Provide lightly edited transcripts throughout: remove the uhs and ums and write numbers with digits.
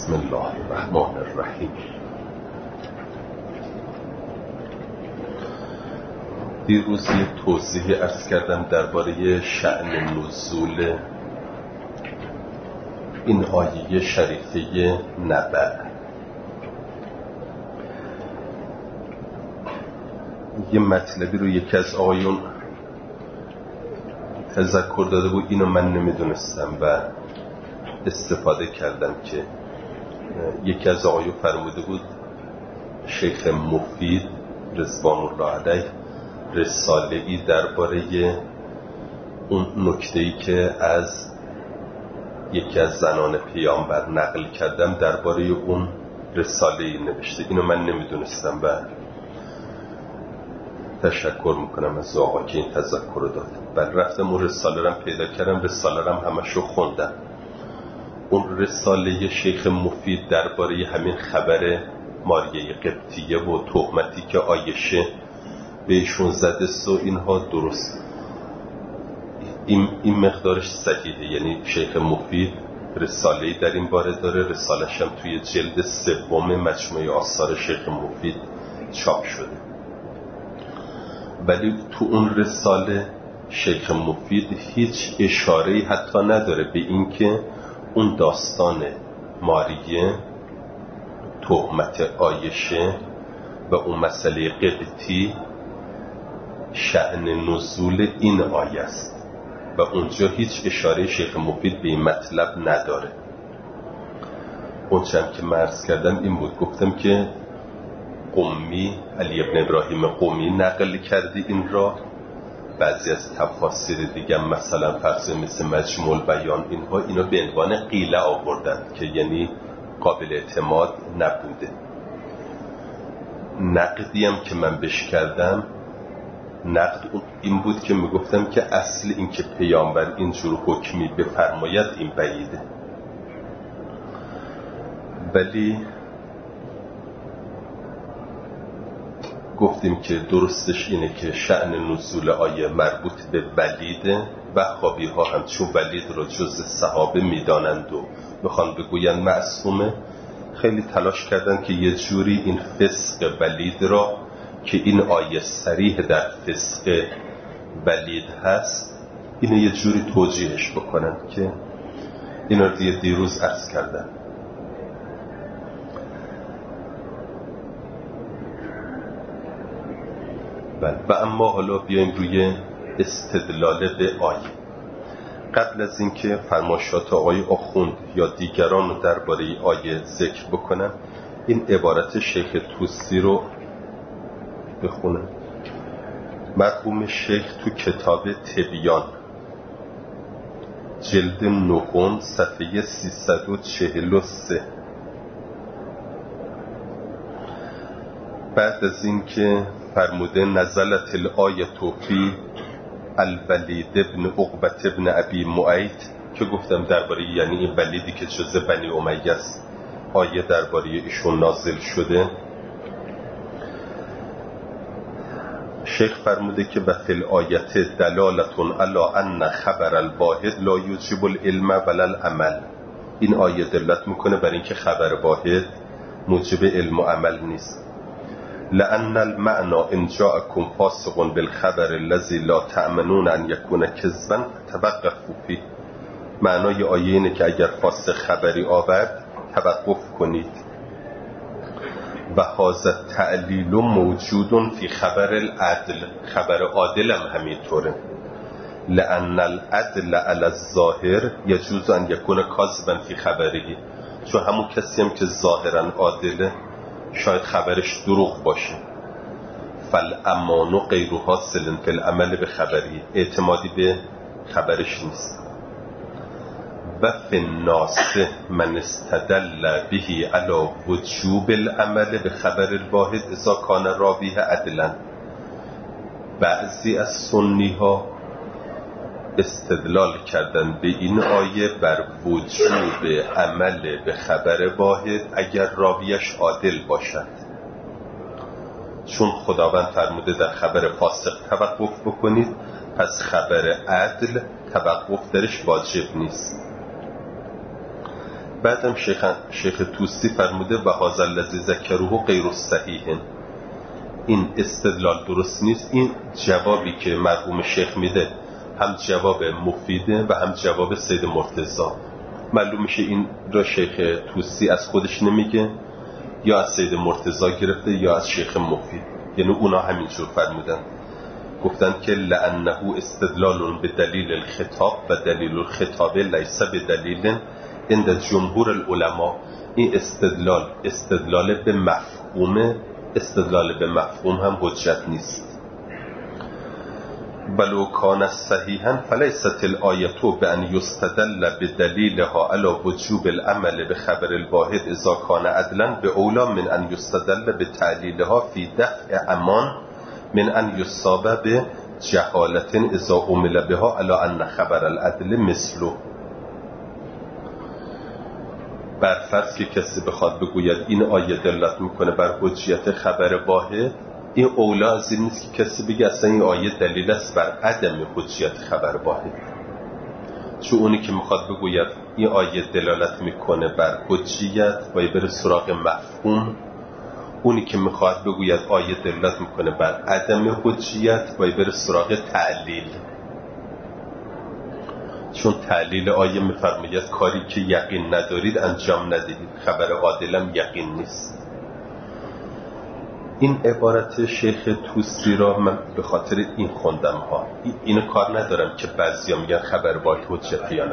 بسم الله الرحمن الرحیم. دیروز یه توضیحی عرض کردم درباره شأن نزول این آیه شریفه نبأ. یه مطلبی رو یکی از آقایون تذکر داده بود، اینو من نمیدونستم و استفاده کردم که یکی از آقایون فرموده بود شیخ مفید رضوان الله علیه رساله‌ای درباره اون نکته‌ای که از یکی از زنان پیامبر نقل کردم درباره اون رساله‌ای نوشته. اینو من نمیدونستم و تشکر میکنم از آقا که این تذکر رو داد. بعد رفتم اون رساله رو پیدا کردم، رساله رو همشو خوندم. اون رساله شیخ مفید درباره همین خبر ماریه قبطیه و تهمتی که عایشه بهشون زده و اینها درست، این مقدارش صحیحه. یعنی شیخ مفید رساله‌ای در این باره داره، رساله‌ش هم توی جلد 3 مجموعه آثار شیخ مفید چاپ شده. ولی تو اون رساله شیخ مفید هیچ اشاره‌ای حتی نداره به این که اون داستان ماریه، تهمت عایشه و اون مسئله قبطی شأن نزول این آیه است و اونجا هیچ اشاره شیخ مفید به این مطلب نداره. اون چند که عرض کردم این بود، گفتم که قمی، علی ابن ابراهیم قمی نقل کرده این را. بعضی از تفاسیر دیگه مثلا فرض مثل مجموع البیان اینو به عنوان قیله آوردن که یعنی قابل اعتماد نبوده. نقدی هم که من بهش کردم، نقد این بود که میگفتم که اصل این که پیامبر اینجور حکمی بفرماید این بعیده، ولی گفتیم که درستش اینه که شأن نزول آیه مربوط به ولیده و وهابی ها هم چون ولید رو جز صحابه میدانند و میخوان بگوین معصومه، خیلی تلاش کردن که یه جوری این فسق ولید را که این آیه صریح در فسق ولید هست اینو یه جوری توجیهش بکنن که این رو دیروز عرض کردن. و اما حالا بیایم روی استدلال به آیه. قبل از اینکه فرمایشات آقای آخوند یا دیگران رو درباره آیه ذکر بکنم، این عبارت شیخ توسی رو بخونم. مرحوم شیخ تو کتاب تبیان جلد 9 صفحه 343 بعد از اینکه فرموده نزلت الآیه فی الولید ابن عقبة ابن ابی معیط که گفتم درباره یعنی این ولیدی که جز بنی امیه است، آیه درباره ایشون نازل شده. شیخ فرموده که بفی الآیت دلالتون علی ان خبر الواحد لا یوجب العلم ولا العمل. این آیه دلالت میکنه بر اینکه خبر واحد موجب علم و عمل نیست. لأن المعنى إن جاءكم فاسق بالخبر الذي لا تأمنون أن يكون كذبا توقفوا فيه. معنای آیه اینه که اگر فاسق خبری آورد توقف کنید. و هذا تعلیل موجود فی خبر العدل. خبر عادل هم همینطوره. لأن العدل على الظاهر يجوز أن يكون كاذبا فی خبره. چون همون کسی هم که ظاهرا عادله شاید خبرش دروغ باشه. فالامان غیر حاصل فی العمل به خبری، اعتمادی به خبرش نیست. و فی الناس من استدل به علی وجوب العمل به خبر الواحد اذا کان راویه عدلا. بعضی از سنی ها استدلال کردن به این آیه بر وجوب عمل به خبر واحد اگر راویش عادل باشد، چون خداوند فرموده در خبر فاسق توقف بکنید، پس خبر عدل توقف درش واجب نیست. بعدم شیخ توسی فرموده و هذا الذی ذکروه غیر الصحیح، این استدلال درست نیست. این جوابی که مرحوم شیخ میده هم جواب مفیده و هم جواب سید مرتضی. معلوم میشه این را شیخ توسی از خودش نمیگه، یا از سید مرتضی گرفته یا از شیخ مفید. یعنی اونا همینجور فرمودن، گفتن که لأنه استدلال به دلیل الخطاب و دلیل الخطاب لیس به دلیل عند جمهور العلماء. این استدلال به مفهوم، استدلال به مفهوم هم حجت نیست. ولو کان صحیحا فلیست الآیه بأن یستدل بدلیلها علی وجوب العمل بخبر الواحد اذا کان عدلا باولی من ان یستدل بتعلیلها فی دفع امان من ان یصاب بجهالت اذا عمل بها علی ان خبر العدل مثله. برفرض که کسی بخواد بگوید این آیه دلالت میکنه بر حجیت خبر واحد، این اولا از این نیست که کسی بگه اصلا این آیه دلیل است بر عدم حجیت خبر واحد. چون اونی که میخواد بگوید این آیه دلالت میکنه بر حجیت باید بره سراغ مفهوم، اونی که میخواد بگوید آیه دلالت میکنه بر عدم حجیت باید بره سراغ تعلیل. چون تعلیل آیه میفرماید کاری که یقین ندارید انجام ندهید، خبر عادلم یقین نیست. این عبارت شیخ توسی را من به خاطر این خوندم ها. اینو کار ندارم که بعضیا میگن خبر واحد حجت یا نه.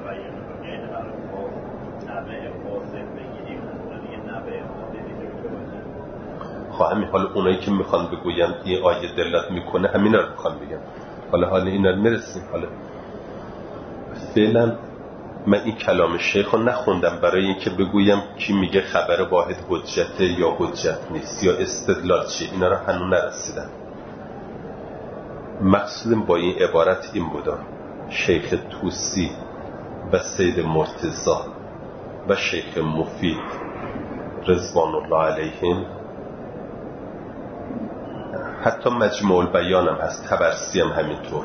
خواهم حالا اونایی که میخوان بگوین این آیه دلالت میکنه همینا رو میخوان بگن. حالا اینا رو میرسیم. حالا فعلا من این کلام شیخ رو نخوندم برای اینکه بگویم کی میگه خبر واحد حجته یا حجت نیست یا استدلال چیه، اینا رو هنوز نرسیدم. مقصودم با این عبارت این بودا شیخ توسی و سید مرتضی و شیخ مفید رضوان الله علیهم، حتی مجموع البیان هم هست، طبرسی هم همینطور،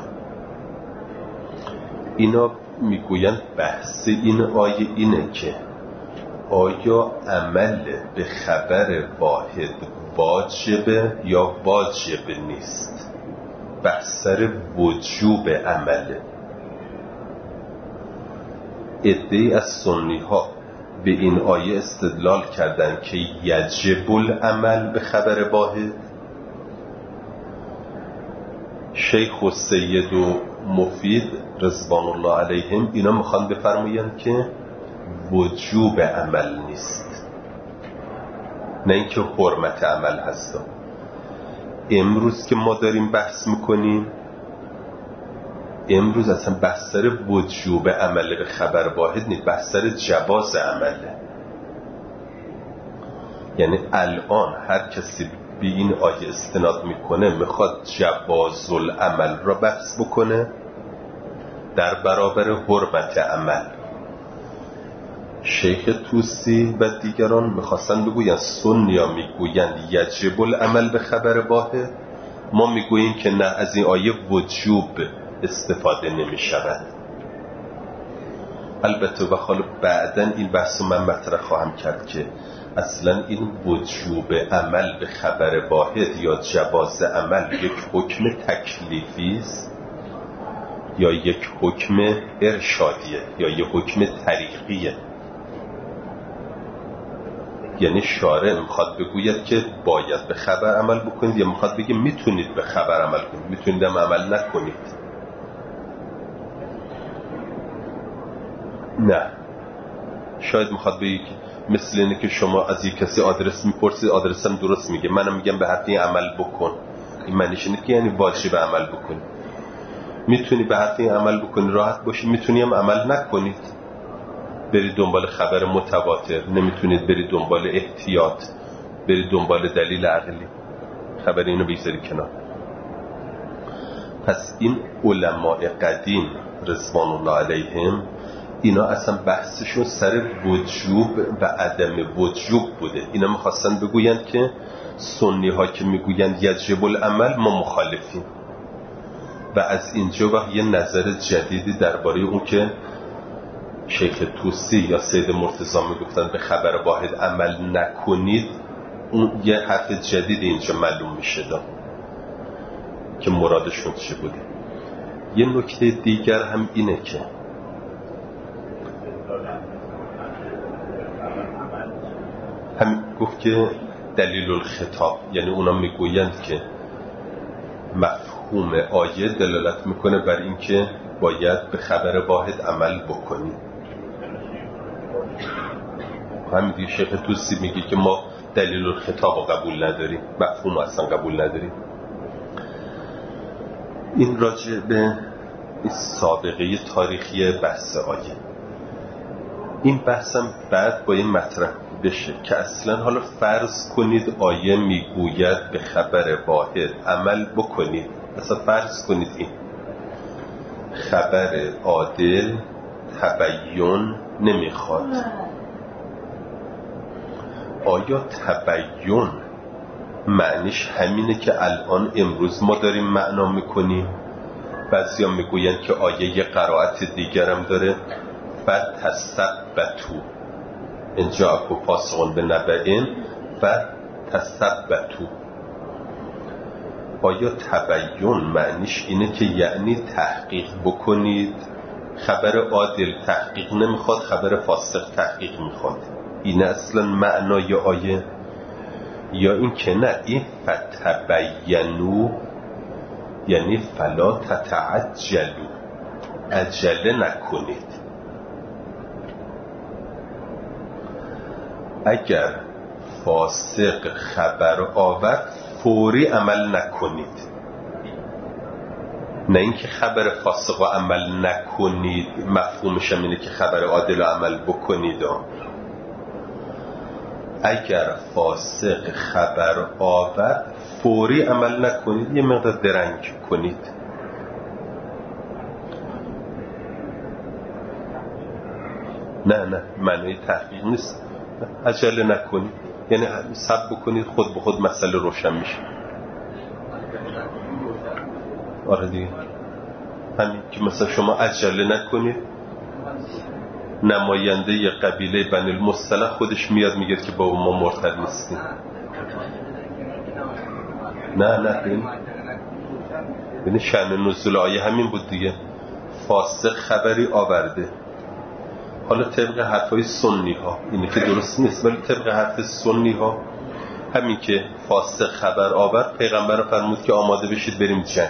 اینا میگویند بحث این آیه اینه که آیا عمل به خبر واحد واجبه یا واجب نیست. بحث سر وجوب عمله. عده‌ای از سنی ها به این آیه استدلال کردن که یجب العمل به خبر واحد. شیخ و سید و مفید رضوان الله علیهم اینا میخوان بفرمایند که وجوب عمل نیست، نه اینکه حرمت عمل هست. امروز که ما داریم بحث میکنیم، امروز اصلا بحث سر وجوب عمل به خبر واحد نیست، بحث سر جواز عمله. یعنی الان هر کسی به این آیه استناد میکنه میخواد جواز العمل را بحث بکنه در برابر حرمت عمل. شیخ توسی و دیگران میخواستن بگوین سنیا میگویند یجب العمل به خبر واحد، ما میگوییم که نه، از این آیه وجوب استفاده نمیشود. البته و حالا بعداً این بحث من مطرح خواهم کرد که اصلا این وجوب عمل به خبر واحد یا جواز عمل یک حکم تکلیفی است یا یک حکم ارشادیه یا یک حکم طریقیه. یعنی شارع میخواد بگوید که باید به خبر عمل بکنید یا میخواد بگه میتونید به خبر عمل کنید، میتونید هم عمل نکنید؟ نه، شاید میخواد بگه مثل اینه که شما از یک کسی آدرس میپرسید، آدرسم درست میگه، منم میگم به حرف این عمل بکن. این معنیش اینه که یعنی واجب عمل بکنی. میتونی به حرف این عمل بکنی راحت باشی، میتونی هم عمل نکنید، برید دنبال خبر متواتر، نمیتونید برید دنبال احتیاط، برید دنبال دلیل عقلی. خبر اینو بگذاری کنار. پس این علماء قدیم رضوان الله علیهم اینا اصلا بحثشون سر وجوب و عدم وجوب بوده. اینا میخواستن بگویند که سنی ها که میگویند یجب العمل ما مخالفیم، و از اینجا و یه نظر جدیدی درباره اون که شیخ توسی یا سید مرتضی میگفتن به خبر واحد عمل نکنید، اون یه حرف جدید اینجا معلوم میشه که مرادشون چی بوده. یه نکته دیگر هم اینه که هم گفت که دلیل الخطاب، یعنی اونا میگویند که مفهوم آیه دلالت میکنه بر اینکه باید به خبر واحد عمل بکنیم. همین دیگه شیخ توسی میگه که ما دلیل الخطاب قبول نداریم، مفهوم اصلا قبول نداریم. این راجع به سابقه تاریخی بحث آیه. این بحثم بعد با این مطرح بشه که اصلا حالا فرض کنید آیه میگوید به خبر واحد عمل بکنید، اصلا فرض کنید این خبر عادل تبیین نمیخواد. آیا تبیین معنیش همینه که الان امروز ما داریم معنا میکنیم؟ بعضیا میگوین که آیه یه قرائت دیگرم داره، فتثبتوا ان جاءکم فاسق بنبأ فتثبتوا. آیا تبیین معنیش اینه که یعنی تحقیق بکنید؟ خبر عادل تحقیق نمیخواد، خبر فاسق تحقیق میخواد. این اصلا معنای آیه؟ یا این که نه، این فتبینوا یعنی فلا تتعجلوا، عجله نکنید. اگر فاسق خبر آورد فوری عمل نکنید، نه اینکه خبر فاسق و عمل نکنید مفهومش اینه که خبر عادل و عمل بکنید. اگر فاسق خبر آورد فوری عمل نکنید، یه مقدار درنگ کنید. نه معنی تحقیق نیست. عجله نکنید یعنی صبر بکنید، خود به خود مسئله روشن میشه. آره دیگه، همین که مثلا شما عجله نکنید، نماینده ی قبیله بنی المصطلق خودش میاد میگه که با ما مرتد نیستیم. نه یعنی شأن نزول آیه همین بود دیگه. فاسق خبری آورده، حالا طبق حرفای سنی ها اینه که درست نیست، ولی طبق حرف سنی ها همین که فاسق خبر آورد، پیغمبر فرمود که آماده بشید بریم جنگ.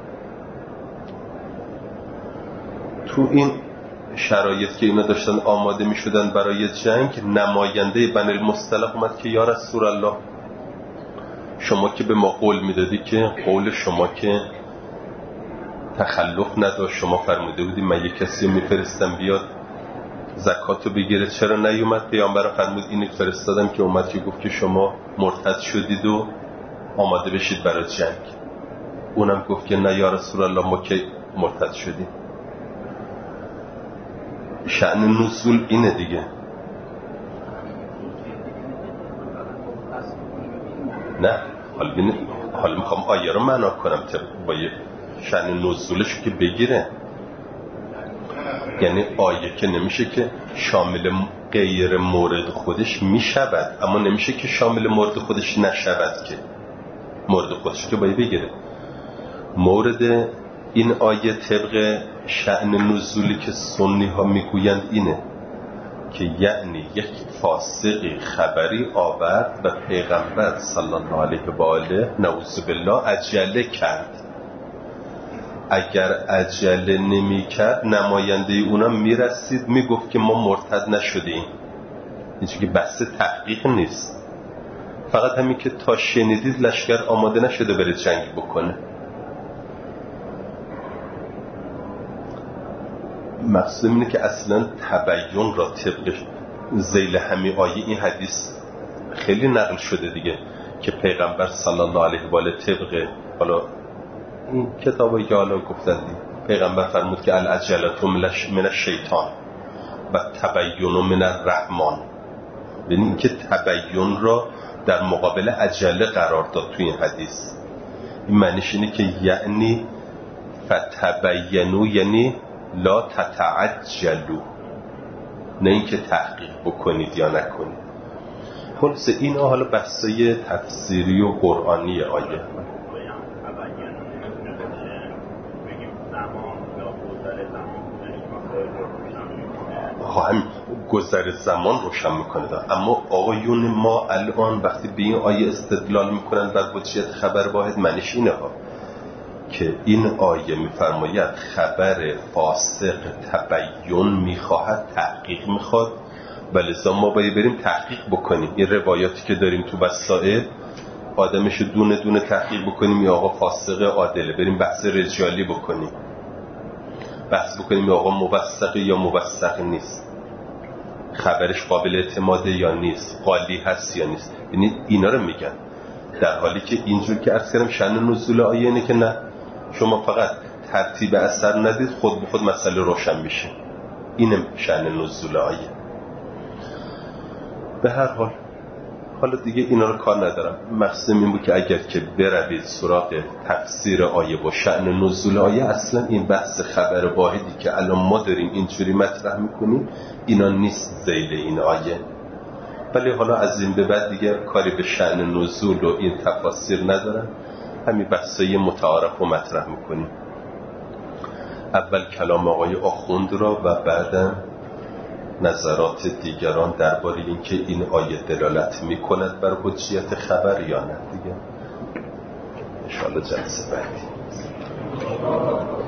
تو این شرایط که اینا داشتن آماده می شدن برای جنگ، نماینده بنی المصطلق اومد که یا رسول الله، شما که به ما قول میدادی که قول شما که تخلف نداشت، شما فرموده بودی من یک کسی میفرستم بیاد زکاتو بگیره، چرا نیومد؟ پیامبر فرمود اینو فرستادم که اومد که گفت که شما مرتد شدید و آماده بشید برای جنگ. اونم گفت که نه یا رسول الله ما که مرتد شدیم. شأن نزول اینه دیگه. نه حالا میخوام آیه رو معنا کنم با شأن نزولش که بگیره. یعنی آیه که نمیشه که شامل غیر مورد خودش میشود، اما نمیشه که شامل مورد خودش نشود، که مورد خودش که باید بگیره. مورد این آیه طبق شأن نزولی که سنی ها میگویند اینه که یعنی یک فاسقی خبری آورد و پیغمبر صلی الله علیه و آله نعوذ بالله عجله کرد. اگر عجله نمی کرد نماینده اونا میرسید میگفت که ما مرتد نشدیم. اینجا که بحث تحقیق نیست، فقط همین که تا شنیدید لشکر آماده نشده بره جنگ بکنه. مقصود اینه که اصلا تبیین را طبق ذیل همین آیه این حدیث خیلی نقل شده دیگه که پیغمبر صلی الله علیه و آله طبق حالا این کتابی که حالا گفتن دیگه، پیغمبر فرمود که العجلة من الشیطان و تبیین من الرحمن. یعنی این که تبیین را در مقابل عجله قرار داد توی این حدیث. این معنیش اینه که یعنی فتبینوا یعنی لا تتعجلوا، نه اینکه تحقیق بکنید یا نکنید. خلاصه اینا حالا بحثای تفسیری و قرآنی آیه. همین گذر زمان روشن میکنه اما آقایون ما الان وقتی به این آیه استدلال میکنن بر حجیت خبر واحد، معنیش اینه ها که این آیه میفرماید خبر فاسق تبیین میخواهد، تحقیق میخواد، ولذا ما باید بریم تحقیق بکنیم. این روایاتی که داریم تو وسائل آدمش دونه دونه تحقیق بکنیم، یا آقا فاسق عادله، بریم بحث رجالی بکنیم، بحث بکنیم یا آقا موثق یا موثق نیست، خبرش قابل اعتماده یا نیست، قالی هست یا نیست. یعنی اینا رو میگن، در حالی که اینجور که عرض کردم شأن نزول آیه اینه که نه، شما فقط ترتیب اثر ندید خود به خود مسئله روشن میشه. اینه شأن نزول آیه. به هر حال حالا دیگه اینا رو کار ندارم، مقصدم این بود که اگر که بروید سراغ تفسیر آیه و شأن نزول آیه، اصلا این بحث خبر واحدی که الان ما داریم اینجوری مطرح میکنیم اینا نیست ذیل این آیه. ولی حالا از این به بعد دیگه کاری به شأن نزول و این تفاسیر ندارم، همین بحثای متعارف رو مطرح میکنیم. اول کلام آقای آخوند را و بعدم نظرات دیگران درباره اینکه این آیه دلالت میکند بر حجیت خبر یا نه. دیگه ان شاءالله جلسه بعدی.